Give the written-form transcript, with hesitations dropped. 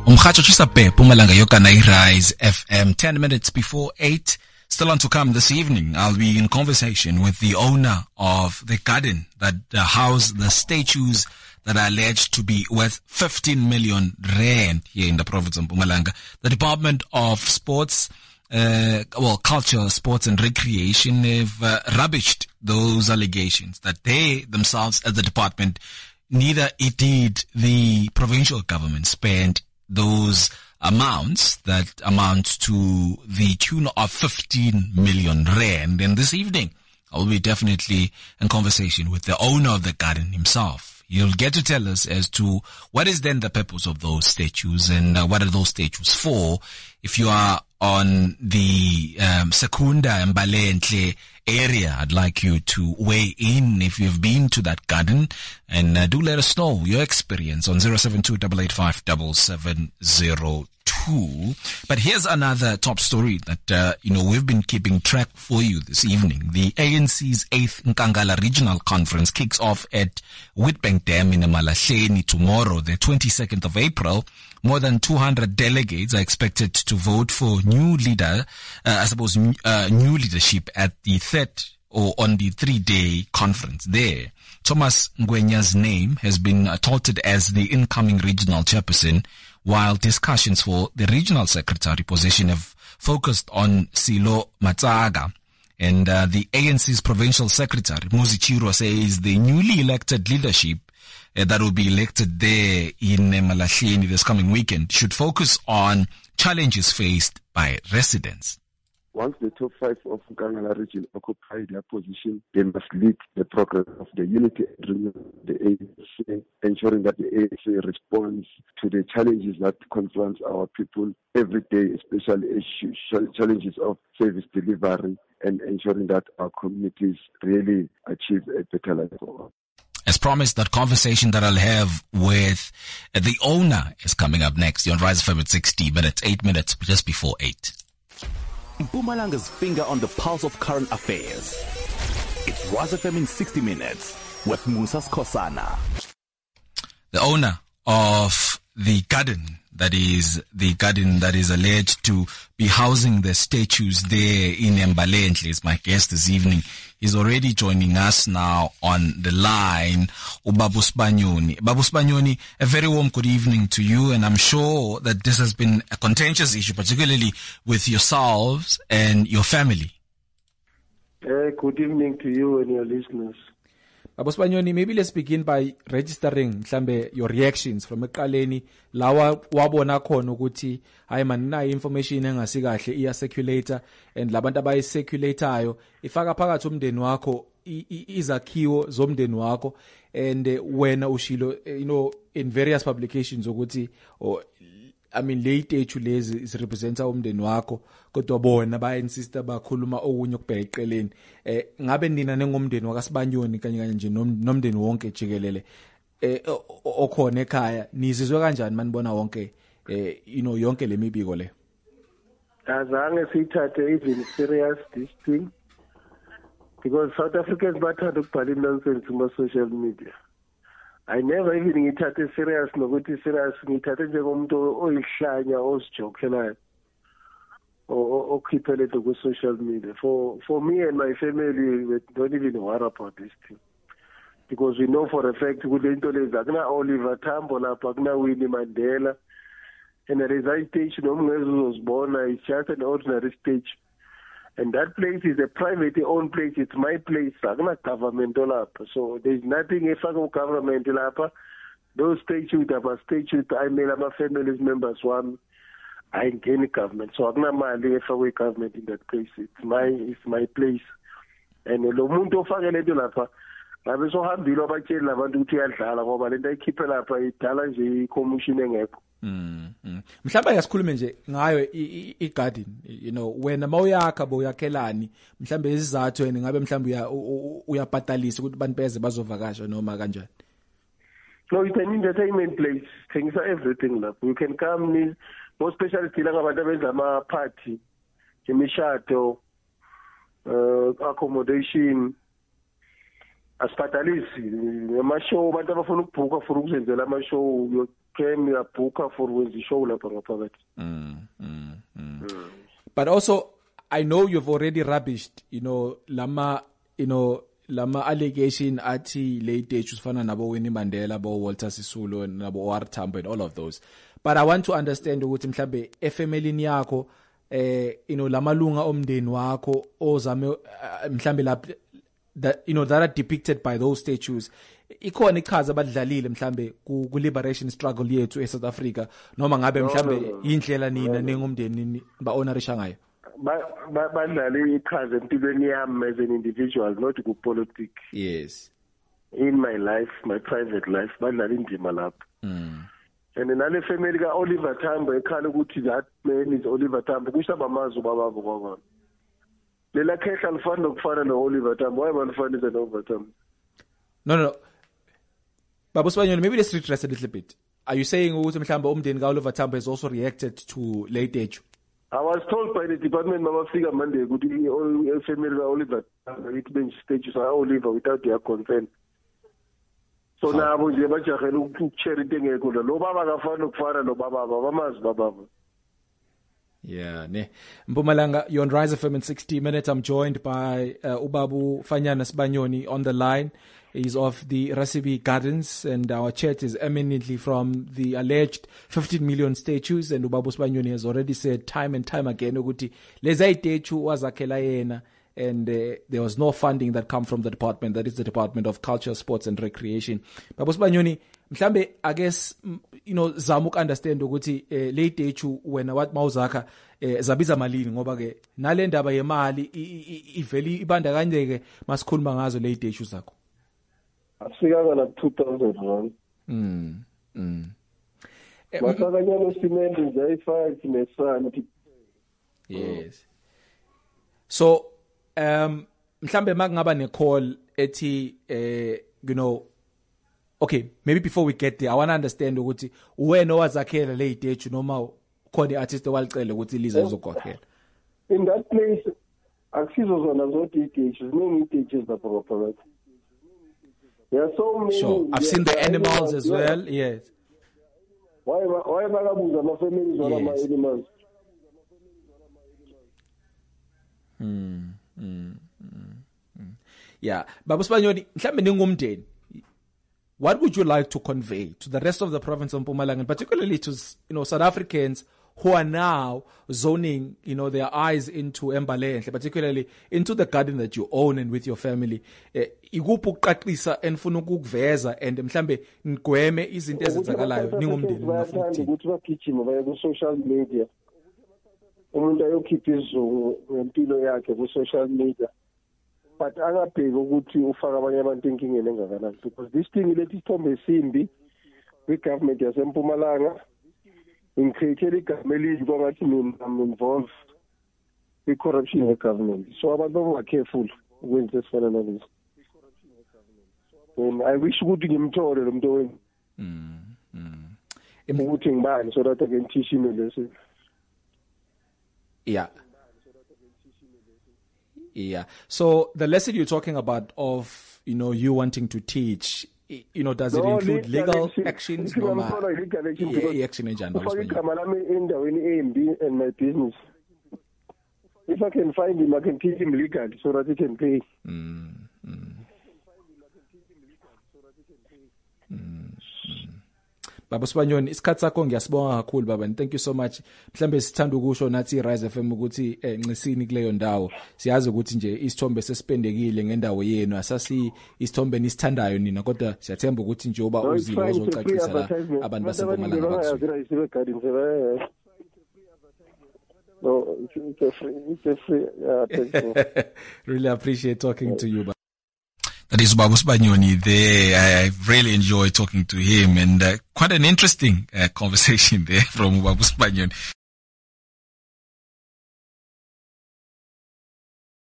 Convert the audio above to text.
Umkhacho Chisape, Pumalanga Yokanai Rise FM, 10 minutes before 8. Still on to come this evening, I'll be in conversation with the owner of the garden that house the statues that are alleged to be worth 15 million rand here in the province of Mpumalanga. The Department of Sports, Culture, Sports and Recreation have rubbished those allegations that they themselves as the department, neither indeed the provincial government spent those amounts that amount to the tune of 15 million rand. And this evening, I'll be definitely in conversation with the owner of the garden himself. He'll get to tell us as to what is then the purpose of those statues and what are those statues for. If you are on the Secunda and Balentle area, I'd like you to weigh in if you've been to that garden, and do let us know your experience on 072-885-7702. But here's another top story that we've been keeping track for you this evening. The ANC's 8th Nkangala Regional Conference kicks off at Witbank Dam in Emalahleni tomorrow, the 22nd of April. More than 200 delegates are expected to vote for new leadership at the on the 3-day conference there. Thomas Ngwenya's name has been touted as the incoming regional chairperson, while discussions for the regional secretary position have focused on Silo Matsaga. And the ANC's provincial secretary, Muzi Chiro, says the newly elected leadership that will be elected there in Emalahleni this coming weekend should focus on challenges faced by residents. Once the top 5 of Nkangala region occupy their position, they must lead the progress of the unity and renewal of the ANC, ensuring that the ANC responds to the challenges that confront our people every day, especially challenges of service delivery, and ensuring that our communities really achieve a better life for all. As promised, that conversation that I'll have with the owner is coming up next. You're on Rise FM at 60 minutes, 8 minutes just before 8. Mpumalanga's finger on the pulse of current affairs. It's Rise FM in 60 minutes with Musa Skosana. The owner of the garden that is alleged to be housing the statues there in Embalentle is my guest this evening. He's already joining us now on the line, Babu Spanyoni. Babu Spanyoni, a very warm good evening to you, and I'm sure that this has been a contentious issue, particularly with yourselves and your family. Good evening to you and your listeners. Babu Spanyoni, maybe let's begin by registering your reactions from eqaleni lawa wabona khona ukuthi hayi man na information engasi kahle iya circulator and labantu abayicirculatayo ifaka phakathi umndeni wakho izakhiwo zomndeni wakho, and wena ushilo in various publications ukuthi le statue lezi is representa umndeni wakho, kodwa bona ba-insista bakhuluma okunye okubheka eqeleni. Ngabe nina nengomndeni wakasibanyoni kanye nje nomndeni wonke jikelele okhona ekhaya nizizwe kanjani manibona wonke yonke le mibiko le? Azange siyithathe even serious this thing, because South Africans bathanda ukubhala nonsense kuma-social media. I never even ngithathe serious nokuthi serious, ngithathe njengomuntu oyihlanya ozijokelayo okhiphele ku social media. For me and my family, we don't even worry about this thing, because we know for a fact kule into lezi akuna Oliver Tambo lapha, akuna Winnie Mandela, and there is a stage nomngeze uzozibona. It's just an ordinary stage, and that place is a privately owned place. It's my place. Akuna government lapha, so there's nothing efaka government lapha. Those statues are statues I made my family members one. I ain't any government, so akuna mali efakwe government in that place. It's my place, and lo muntu ofake lento lapha ngabe sohambile abatshela abantu ukuthi uyadlala ngoba lento ayikhiphe lapha idala nje i-commission engekho. Mhlawumbe yasikhulume nje ngayo i-garden, wena mawuyakha boyakhelani, mhlawumbe izizathu wena ngabe mhlawumbe uyabhatalisa ukuthi abantu beze bazovakasha noma kanjani? No, it's an entertainment place. Things are everything lapho. You can come, more especially thina ngabantu abenza ama-party, imishado, accommodation, asibhadalisi ama-show, abantu abafuna ukubhuka for ukuzenzela ama-show, came uyabhooka for wenza ishow lapha ngaphakathi. But also, I know you've already rubbished, lama allegation ati late age usfana nabo Winnie Mandela, bo Walter Sisulu, nabo OR Tambo and all of those. But I want to understand ukuthi mhlambe efamily yakho lamalunga omndeni wakho ozame mhlambe lapha that that are depicted by those statues. Ikhona ichaza abadlalile mhlambe ku liberation struggle yethu eSouth Africa noma ngabe mhlambe indlela nina nengumndeni ba honorisha ngayo. Badlale ichaza empilweni yami as an individual, not ku politics. Yes. In my life, my private life, badlale indima lapho. And nale family ka Oliver Tambo ekhala ukuthi that man is Oliver Tambo kusho abamazi ubababo kwabona. Lela khehla alifana nokufana no-Oliver Tambo. Why malifana no-Oliver Tambo? No. Babu Sibanyoni, maybe let's redress a little bit. Are you saying ukuthi mhlawumbe umndeni ka-Oliver Tambo has also reacted to late age? I was told by the department mabafika Monday ukuthi family ka-Oliver Tambo it bench status Oliver without their consent. So nabo nje bajahela ukushare into engekho lo baba akafana nokufana nobaba bamazi bababa. Yeah, ne. Mpumalanga, you're on Rise FM in 60 minutes. I'm joined by Ubabu Fanyana Sibanyoni on the line. He's of the Rasibi Gardens, and our chat is eminently from the alleged 15 million statues. And Ubabu Sibanyoni has already said time and time again, ukuthi leza statue wazakhela yena, and there was no funding that come from the department. That is the Department of Culture, Sports and Recreation. Babu Sibanyoni, mhlambe, I guess, zamuk understand ukuthi late statue wena what mawuzakha zabiza malini ngoba ke nale ndaba yemali iveli ibandakanyeke masikhuluma ngazo late statue zakho. Asikanga na 2000 rand. Masakanyana cement nje nesana. Yes. So mhlambe makungaba ne call ethi okay, maybe before we get there, I want to understand ukuthi wena wazakhela le statue noma khona iartist walicela ukuthi liza izokwakhela. In that place akusizo zona zonke statues, many statues that are. There are so many. Sure. I've seen the animals as well. Yes. Why bakabuza ama families wala ama animals? Yeah. Babu Sibanyoni, mhlambe ningumndeni. What would you like to convey to the rest of the province of Mpumalanga, and particularly to South Africans who are now zoning their eyes into Mbalenhle, particularly into the garden that you own and with your family? Ikuphi ukuqaqisa enfuna ukuveza and mhlambe ngweme izinto ezenzakalayo ningumndeni ngafuna ukuthi bagijima baye ku social media. Umuntu ayokhipha izungu ngempilo yakhe ku social media. But angabheki ukuthi ufaka abanye abantu enkingeni engakanani, because this thing lethi isithombe esimbi kwi-government yaseMpumalanga increated igama elibi kwangathi mina I'm involved kwi-corruption ye-government. So abantu bangacareful ukwenza esifana nalezi. And I wish ukuthi ngimthole lo muntu wenu ukuthi ngibani so that I can teach him a lesson. Yeah. So the lesson you're talking about of, you wanting to teach, does it include legal actions? Legal action and my business. If I can find him, I can teach him legally so that he can pay. Baba Sibanyoni, isikhathi sakho ngiyasibonga kakhulu baba, and thank you so much. Mhlambe sithanda ukusho nathi Rise FM ukuthi ncisini kuleyo ndawo. Siyazi ukuthi nje isithombe sesipendekile ngendawo yenu, asasi isithombe nisithandayo nina, kodwa siyathemba ukuthi nje uba uzile uzocacisa la abantu baseMpumalanga bakusuka. No, it's a free. Thank you. Really appreciate talking to you. That is Babu Sibanyoni there. I really enjoyed talking to him, and quite an interesting conversation there from Babu Sibanyoni.